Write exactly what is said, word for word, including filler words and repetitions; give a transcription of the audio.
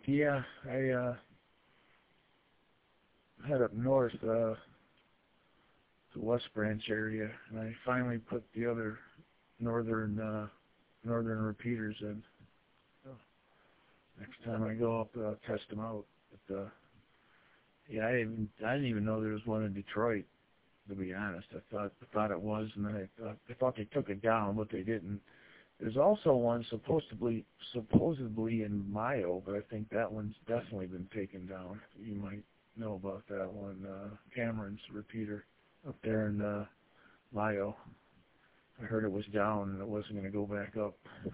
Yeah, I uh, head up north, uh, the West Branch area, and I finally put the other northern uh, northern repeaters in. So next time I go up, I'll test them out. But uh, yeah, I didn't I didn't even know there was one in Detroit. To be honest, I thought I thought it was, and then I thought I thought they took it down, but they didn't. There's also one supposedly supposedly in Mayo, but I think that one's definitely been taken down. You might know about that one, uh, Cameron's repeater up there in uh, Mayo. I heard it was down and it wasn't going to go back up.